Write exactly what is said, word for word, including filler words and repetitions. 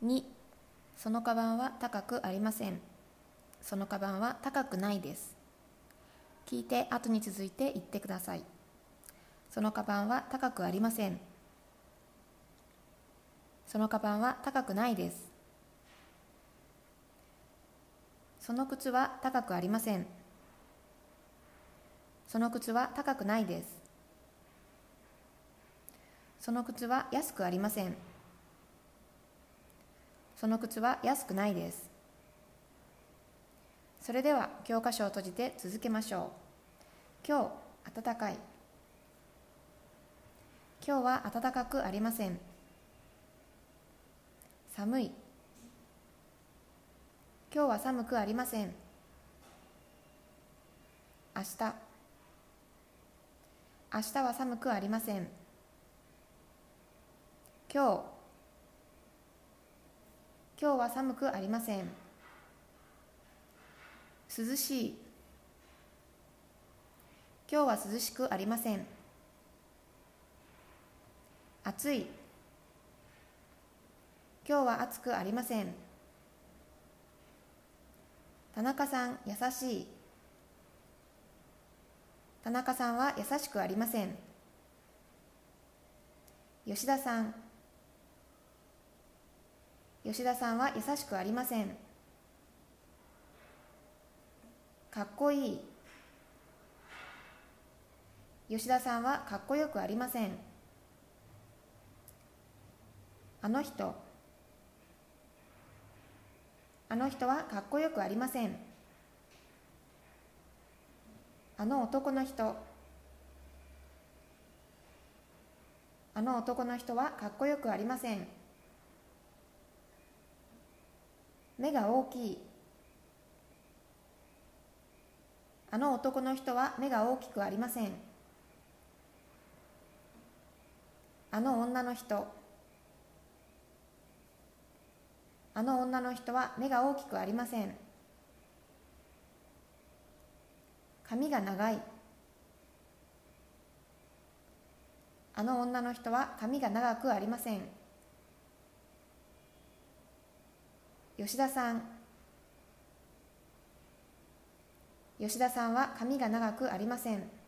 に、そのカバンは高くありません。そのカバンは高くないです。聞いて後に続いて言ってください。そのカバンは高くありません。そのカバンは高くないです。その靴は高くありません。その靴は高くないです。その靴は安くありません。その靴は安くないです。それでは教科書を閉じて続けましょう。今日暖かい。今日は暖かくありません。寒い。今日は寒くありません。明日。明日は寒くありません。今日。今日は寒くありません。涼しい。今日は涼しくありません。暑い。今日は暑くありません。田中さん、優しい。田中さんは優しくありません。吉田さん。吉田さんは優しくありません。かっこいい。吉田さんはかっこよくありません。あの人。あの人はかっこよくありません。あの男の人。あの男の人はかっこよくありません。目が大きい。あの男の人は目が大きくありません。あの女の人。あの女の人は目が大きくありません。髪が長い。あの女の人は髪が長くありません。吉田さん。吉田さんは髪が長くありません。